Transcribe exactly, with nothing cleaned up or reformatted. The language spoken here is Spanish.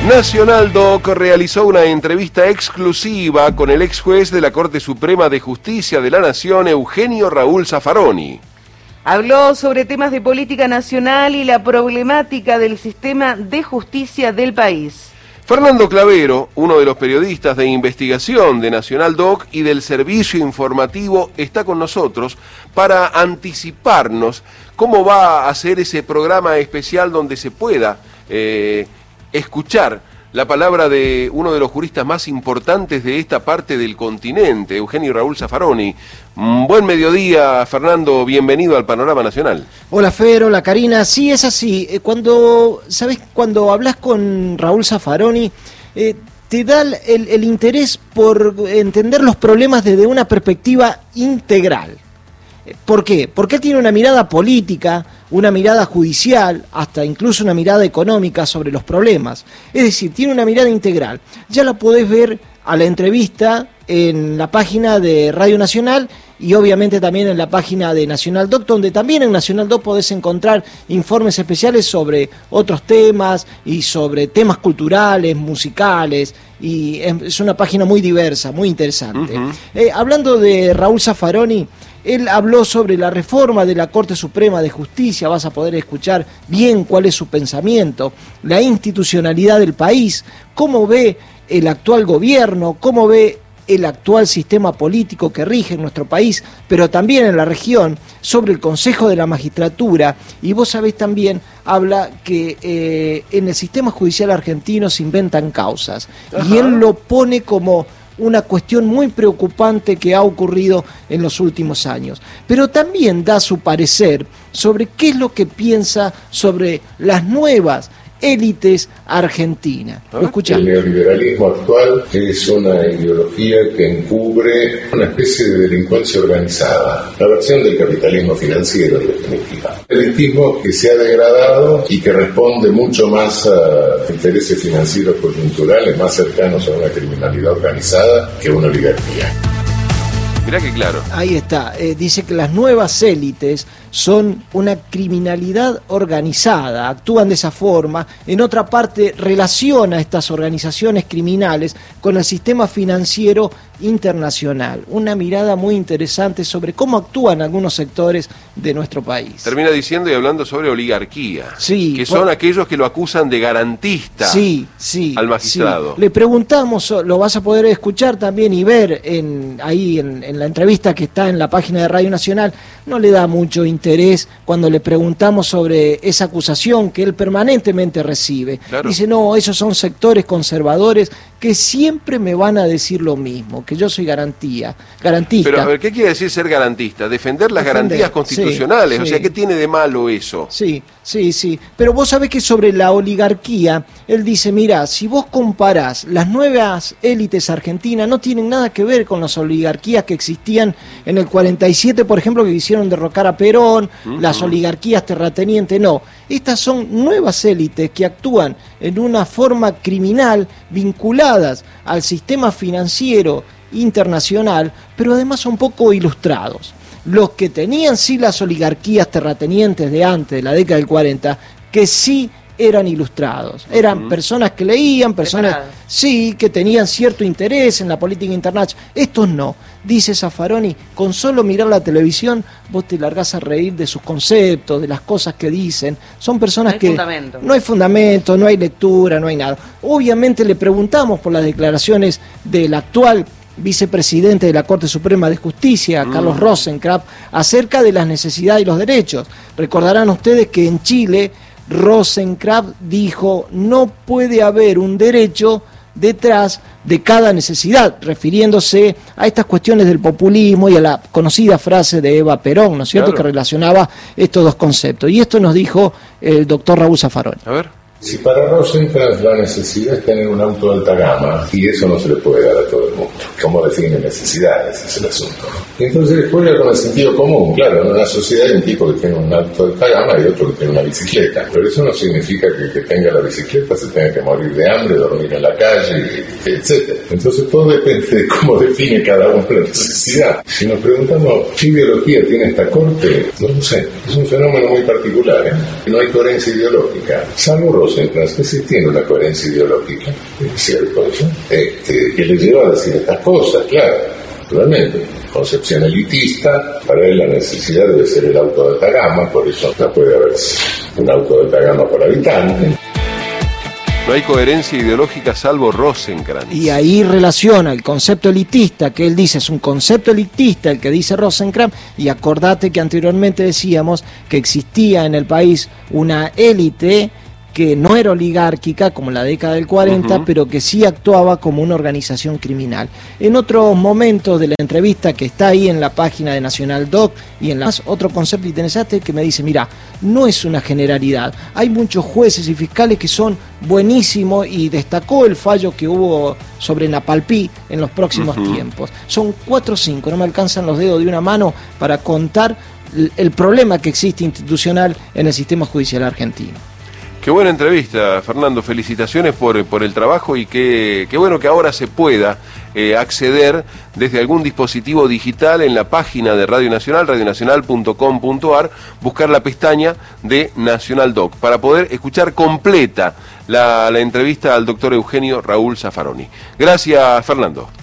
Nacional Doc realizó una entrevista exclusiva con el ex juez de la Corte Suprema de Justicia de la Nación, Eugenio Raúl Zaffaroni. Habló sobre temas de política nacional y la problemática del sistema de justicia del país. Fernando Clavero, uno de los periodistas de investigación de Nacional Doc y del servicio informativo, está con nosotros para anticiparnos cómo va a ser ese programa especial donde se pueda eh, escuchar la palabra de uno de los juristas más importantes de esta parte del continente, Eugenio Raúl Zaffaroni. Buen mediodía, Fernando, bienvenido al Panorama Nacional. Hola, Fer, hola, Karina. Sí, es así. Cuando, ¿sabes? Cuando hablas con Raúl Zaffaroni, eh, te da el, el interés por entender los problemas desde una perspectiva integral. ¿Por qué? Porque él tiene una mirada política, una mirada judicial, hasta incluso una mirada económica sobre los problemas. Es decir, tiene una mirada integral. Ya la podés ver a la entrevista en la página de Radio Nacional y obviamente también en la página de Nacional Doc, donde también en Nacional Doc podés encontrar informes especiales sobre otros temas y sobre temas culturales, musicales, y es una página muy diversa, muy interesante. Uh-huh. Eh, hablando de Raúl Zaffaroni, él habló sobre la reforma de la Corte Suprema de Justicia, vas a poder escuchar bien cuál es su pensamiento, la institucionalidad del país, cómo ve el actual gobierno, cómo ve el actual sistema político que rige en nuestro país, pero también en la región, sobre el Consejo de la Magistratura, y vos sabés también, habla que eh, en el sistema judicial argentino se inventan causas, Ajá. y él lo pone como una cuestión muy preocupante que ha ocurrido en los últimos años. Pero también da su parecer sobre qué es lo que piensa sobre las nuevas élites argentinas. ¿Lo escuchás? El neoliberalismo actual es una ideología que encubre una especie de delincuencia organizada, la versión del capitalismo financiero en definitiva. El elitismo que se ha degradado y que responde mucho más a intereses financieros coyunturales más cercanos a una criminalidad organizada que a una oligarquía. Mirá que claro. Ahí está, eh, dice que las nuevas élites son una criminalidad organizada, actúan de esa forma. En otra parte relaciona estas organizaciones criminales con el sistema financiero internacional. Una mirada muy interesante sobre cómo actúan algunos sectores de nuestro país. Termina diciendo y hablando sobre oligarquía, sí, que son por... aquellos que lo acusan de garantista sí, sí, al magistrado. Sí. Le preguntamos, lo vas a poder escuchar también y ver en, ahí en, en la entrevista que está en la página de Radio Nacional. No le da mucho interés cuando le preguntamos sobre esa acusación que él permanentemente recibe. Claro. Dice, no, esos son sectores conservadores que siempre me van a decir lo mismo, que yo soy garantía, garantista. Pero a ver, ¿qué quiere decir ser garantista? Defender las Defender, garantías constitucionales, sí, o sea, sí. ¿Qué tiene de malo eso? Sí, sí, sí, pero vos sabés que sobre la oligarquía, él dice, mira, si vos comparás las nuevas élites argentinas, no tienen nada que ver con las oligarquías que existían en el cuarenta y siete, por ejemplo, que quisieron derrocar a Perón, uh-huh. las oligarquías terratenientes, no. Estas son nuevas élites que actúan en una forma criminal vinculadas al sistema financiero internacional, pero además son poco ilustrados. Los que tenían sí las oligarquías terratenientes de antes, de la década del cuarenta, que sí eran ilustrados, eran uh-huh. personas que leían, personas sí, que tenían cierto interés en la política internacional. Estos no, dice Zaffaroni, con solo mirar la televisión vos te largás a reír de sus conceptos, de las cosas que dicen. Son personas no que fundamento. no hay fundamento, no hay lectura, no hay nada. Obviamente le preguntamos por las declaraciones del actual vicepresidente de la Corte Suprema de Justicia, mm. Carlos Rosenkrantz, acerca de las necesidades y los derechos. Recordarán ustedes que en Chile Rosenkrantz dijo, no puede haber un derecho detrás de cada necesidad, refiriéndose a estas cuestiones del populismo y a la conocida frase de Eva Perón, ¿no es cierto?, claro, que relacionaba estos dos conceptos. Y esto nos dijo el doctor Raúl Zaffaroni. A ver. Si para Rosenkrantz la necesidad es tener un auto de alta gama, y eso no se le puede dar a todo el mundo. cómo define necesidades, ese es el asunto. Y entonces juega con el sentido común. Claro, en una sociedad hay un tipo que tiene un auto de alta gama y otro que tiene una bicicleta, pero eso no significa que el que tenga la bicicleta se tenga que morir de hambre, dormir en la calle, etcétera. Entonces todo depende de cómo define cada uno la necesidad. Si nos preguntamos qué ideología tiene esta corte, no lo sé, es un fenómeno muy particular, ¿eh? No hay coherencia ideológica, salvo Rosenkrantz, que sí tiene una coherencia ideológica, es cierto eso, este, que le lleva a decir estas cosas, claro, realmente. Concepción elitista, para él la necesidad debe ser el auto de alta gama, por eso no puede haber un auto de alta gama por habitante. No hay coherencia ideológica salvo Rosenkrantz. Y ahí relaciona el concepto elitista, que él dice es un concepto elitista el que dice Rosenkrantz, y acordate que anteriormente decíamos que existía en el país una élite que no era oligárquica como en la década del cuarenta, uh-huh. pero que sí actuaba como una organización criminal. En otros momentos de la entrevista que está ahí en la página de Nacional Doc y en las otro concepto interesante que me dice, mira, no es una generalidad, hay muchos jueces y fiscales que son buenísimos, y destacó el fallo que hubo sobre Napalpí en los próximos uh-huh. tiempos. Son cuatro o cinco, no me alcanzan los dedos de una mano para contar el, el problema que existe institucional en el sistema judicial argentino. Qué buena entrevista, Fernando. Felicitaciones por, por el trabajo, y qué, qué bueno que ahora se pueda eh, acceder desde algún dispositivo digital en la página de Radio Nacional, radio nacional punto com punto a r, buscar la pestaña de Nacional Doc para poder escuchar completa la, la entrevista al doctor Eugenio Raúl Zaffaroni. Gracias, Fernando.